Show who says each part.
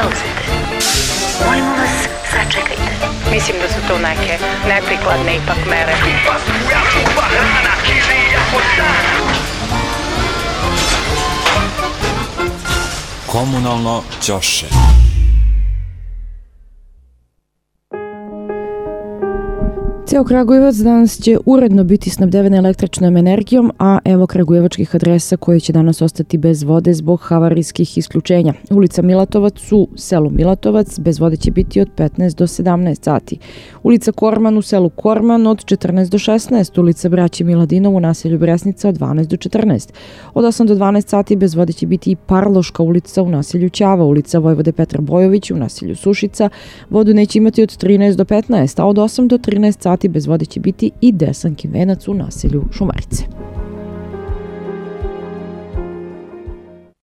Speaker 1: zauzete. Molimo vas, sačekajte.
Speaker 2: Mislim da su to neke neprikladne ipak mere.
Speaker 3: Komunalno ćoše.
Speaker 4: Ceo Kragujevac danas će uredno biti snabdeven električnom energijom, a evo kragujevačkih adresa koje će danas ostati bez vode zbog havarijskih isključenja. Ulica Milatovac u selu Milatovac bez vode će biti od 15 do 17 sati. Ulica Korman u selu Korman od 14 do 16. Ulica Braće Miladinov u naselju Bresnica od 12 do 14. Od 8 do 12 sati bez vode će biti i Parloška ulica u naselju Ćava, ulica Vojvode Petra Bojovića u naselju Sušica. Vodu neće imati od 13 do 15, a od 8 do 13 sati bez vode će biti i Desankin venac u naselju Šumarice.